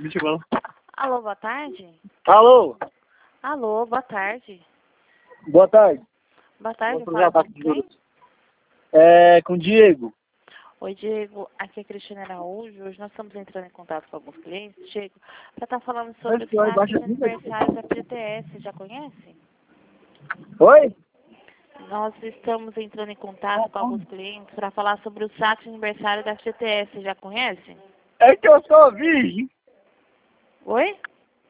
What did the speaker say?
Deixa eu falar. Alô, boa tarde? Alô, Alô, boa tarde. boa tarde. Boa tarde, Posso fala gravar com com quem? com o Diego. Oi, Diego, aqui é Cristina Araújo. Hoje nós estamos entrando em contato com alguns clientes, Diego, para estar falando sobre os saques de aniversário da FGTS. Já conhece? Oi? Nós estamos entrando em contato com alguns clientes para falar sobre o saque de aniversário da FGTS. Já conhece? É que eu sou virgem. Oi?